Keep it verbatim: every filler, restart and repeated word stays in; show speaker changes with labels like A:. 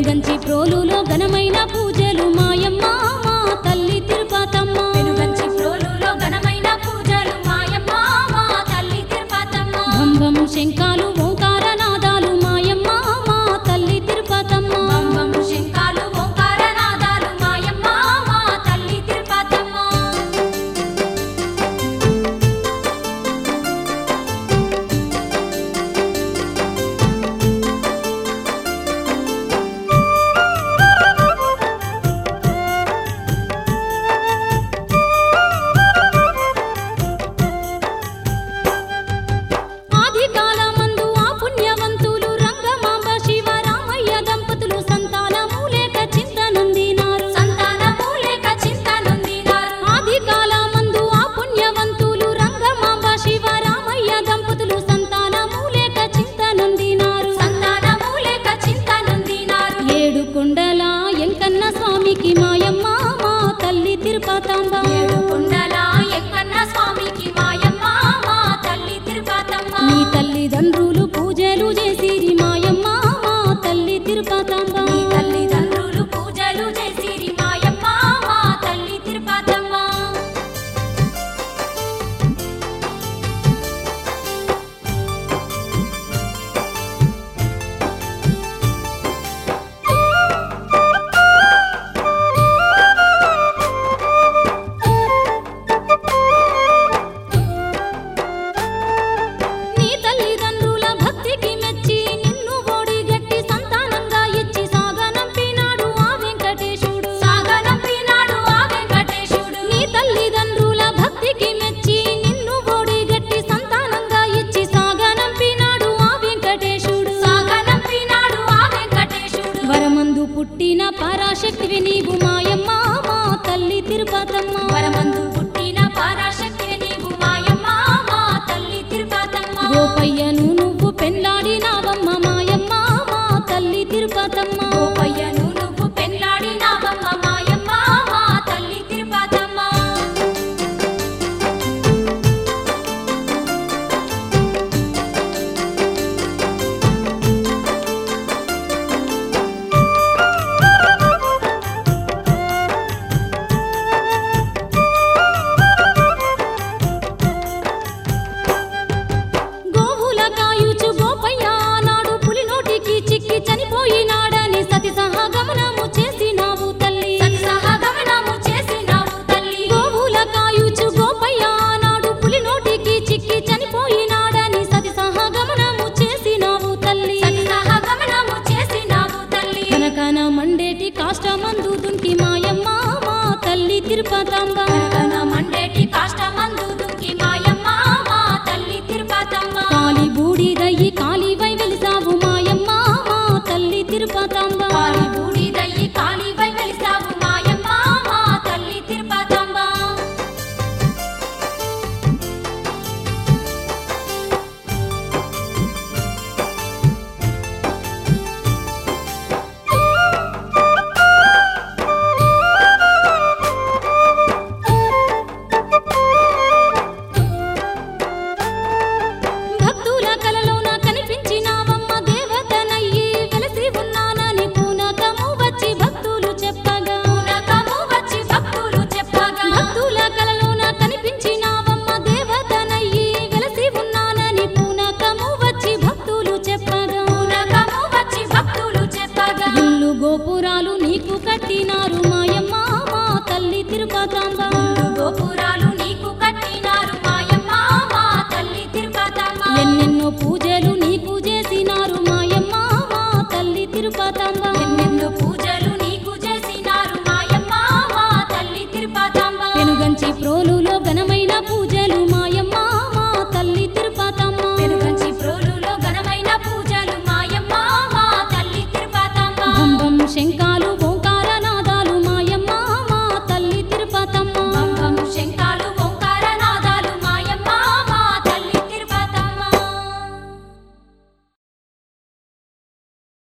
A: పెనుగంచి ప్రోలులో ఘనమైన పూజలు మాయమ్మ మా తల్లి తిరుపతమ్మ
B: పెనుగంచి ప్రోలులో ఘనమైన పూజలు మాయమ్మ మా తల్లి తిరుపతమ్మ
A: భం భం శంఖాలు ఓంకార నాదాలు మాయమ్మ మా తల్లి తిరుపతమ్మ
B: భం భం శంఖాలు ఓంకార నాదాలు మాయమ్మ మా తల్లి తిరుపతమ్మ
A: ఆది కాలమందు ఆ పుణ్యవంతులు రంగమాంబ శివరామయ్య దంపతులు సంతానము లేక చింతనొందినారు
B: సంతానము లేక చింతనొందినారు
A: ఆది కాలమందు ఆ పుణ్యవంతులు రంగమాంబ శివరామయ్య దంపతులు సంతానము లేక చింతనొందినారు
B: సంతానము లేక చింతనొందినారు
A: ఏడు కొండల ఎంకన్న స్వామికి మాయమ్మ మా తల్లి తిరుపతాంబ
B: ఏడు కొండల ఎంకన్న స్వామికి మాయమ్మ మా తల్లి తిరుపతమ్మ
A: నీ తల్లిదండ్రులు పూజలు చేసిరి మాయమ్మ మా తల్లి తిరుపతాంబ
B: నీ తల్లిదండ్రులు పూజలు చేసిరి మాయమ్మ మా తల్లి తిరుపతమ్మ
A: నీ తల్లిదండ్రుల భక్తికి మెచ్చి నిన్ను ఓడిగట్టి సంతానంగా ఇచ్చి సాగనంపినాడు ఆ వెంకటేశుడు
B: సాగనంపినాడు ఆ వెంకటేశుడు
A: నీ తల్లిదండ్రుల భక్తికి మెచ్చి నిన్ను ఓడిగట్టి సంతానంగా ఇచ్చి సాగనంపినాడు ఆ వెంకటేశుడు
B: సాగనంపినాడు ఆ వెంకటేశుడు
A: వరమందు పుట్టిన పరాశక్తివి నీవు మాయమ్మ మా తల్లి తిరుపతమ్మ
B: వరమందు పుట్టిన పరాశక్తివి నీవు మాయమ్మ మా తల్లి తిరుపతమ్మ
A: గోపయ్యను నువ్వు పెండ్లాడినావమ్మ మాయమ్మ మా తల్లి తిరుపతమ్మ
B: గోపయ్యను నువ్వు పెళ్లాడినావమ్మ మాయమ్మ మా తల్లి తిరుపతమ్మ
A: గోవుల కాయుచు గోపయ్య నాడు పులి నోటికి చిక్కి చనిపోయినాడని సతి సహగమనము చేసినావు తల్లి
B: సతి సహగమనము చేసినావు తల్లి
A: గోవుల కాయుచు గోపయ్య నాడు పులి నోటికి చిక్కి చనిపోయినాడని సతి సహగమనము చేసినావు తల్లి
B: సతి సహగమనము చేసినావు తల్లి
A: కనకన మండేటి కాష్టమందు దుంకి మాయమ్మ మా తల్లి తిరుపతాంబ
B: కనకన మండేటి కాష్టమందు దుంకి మాయమ్మ మా తల్లి తిరుపతమ్మ
A: కాలి బూడిదయ్యి కాలివై వెలిసావు మాయమ్మ మా తల్లి తిరుపతాంబ